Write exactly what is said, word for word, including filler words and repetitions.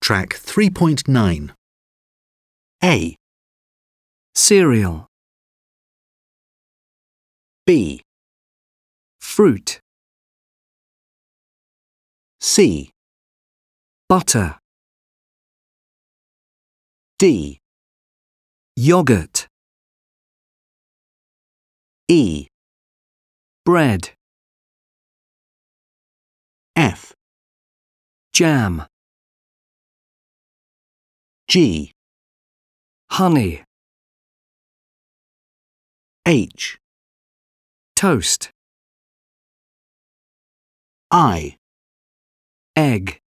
track three point nine. A, cereal, B, fruit, C, butter, D, yogurt, E, bread, F, jam, G, honey, H, toast, I, egg.